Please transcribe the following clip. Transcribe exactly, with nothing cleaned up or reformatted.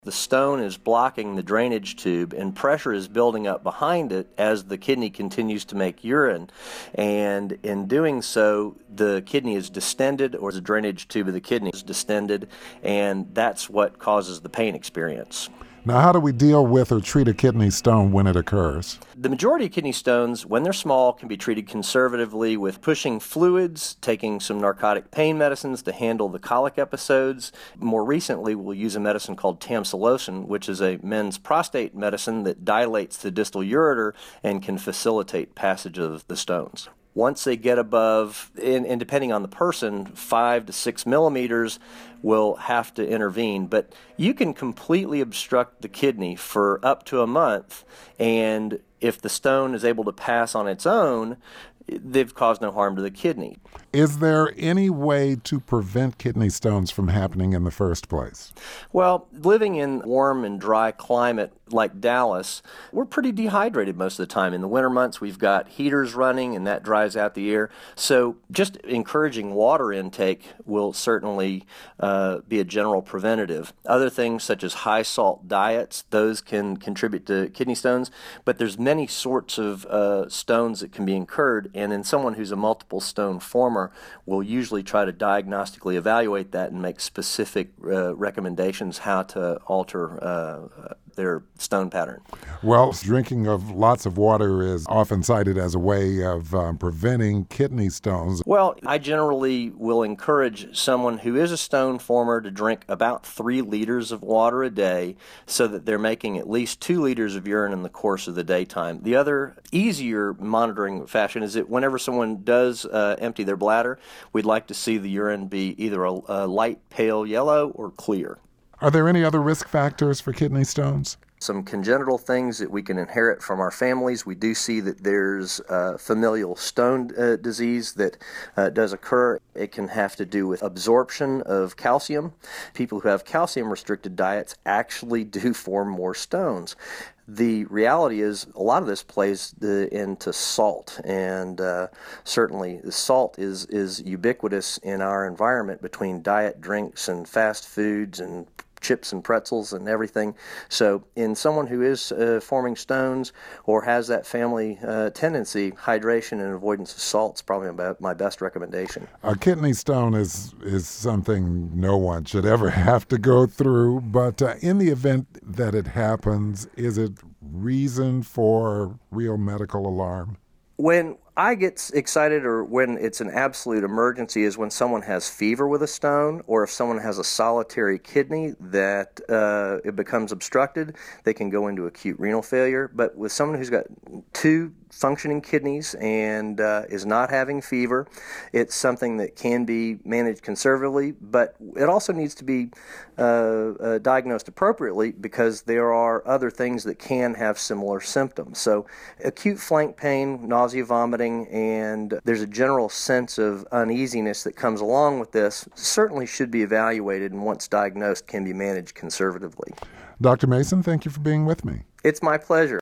The stone is blocking the drainage tube, and pressure is building up behind it as the kidney continues to make urine. And in doing so, the kidney is distended, or the drainage tube of the kidney is distended, and that's what causes the pain experience. Now, how do we deal with or treat a kidney stone when it occurs? The majority of kidney stones, when they're small, can be treated conservatively with pushing fluids, taking some narcotic pain medicines to handle the colic episodes. More recently, we'll use a medicine called tamsulosin, which is a men's prostate medicine that dilates the distal ureter and can facilitate passage of the stones. Once they get above, and, and depending on the person, five to six millimeters, will have to intervene. But you can completely obstruct the kidney for up to a month, and if the stone is able to pass on its own, they've caused no harm to the kidney. Is there any way to prevent kidney stones from happening in the first place? Well, living in warm and dry climate like Dallas, we're pretty dehydrated most of the time. In the winter months, we've got heaters running, and that dries out the air. So just encouraging water intake will certainly uh, be a general preventative. Other things such as high salt diets, those can contribute to kidney stones, but there's many sorts of uh, stones that can be incurred, and in someone who's a multiple stone former, we'll usually try to diagnostically evaluate that and make specific uh, recommendations how to alter uh, their stone pattern. Well, drinking of lots of water is often cited as a way of um, preventing kidney stones. Well, I generally will encourage someone who is a stone former to drink about three liters of water a day so that they're making at least two liters of urine in the course of the daytime. The other easier monitoring fashion is that whenever someone does uh, empty their bladder, we'd like to see the urine be either a, a light pale yellow or clear. Are there any other risk factors for kidney stones? Some congenital things that we can inherit from our families. We do see that there's uh, familial stone uh, disease that uh, does occur. It can have to do with absorption of calcium. People who have calcium-restricted diets actually do form more stones. The reality is a lot of this plays the, into salt, and uh, certainly the salt is, is ubiquitous in our environment between diet drinks and fast foods and chips and pretzels and everything. So in someone who is uh, forming stones or has that family uh, tendency, hydration and avoidance of salt is probably about my best recommendation. A kidney stone is, is something no one should ever have to go through, but uh, in the event that it happens, is it reason for real medical alarm? When I get excited, or when it's an absolute emergency, is when someone has fever with a stone, or if someone has a solitary kidney that uh, it becomes obstructed, they can go into acute renal failure. But with someone who's got two functioning kidneys and uh, is not having fever, it's something that can be managed conservatively, but it also needs to be uh, uh, diagnosed appropriately because there are other things that can have similar symptoms. So acute flank pain, nausea, vomiting, and there's a general sense of uneasiness that comes along with this certainly should be evaluated, and once diagnosed can be managed conservatively. Doctor Mason, thank you for being with me. It's my pleasure.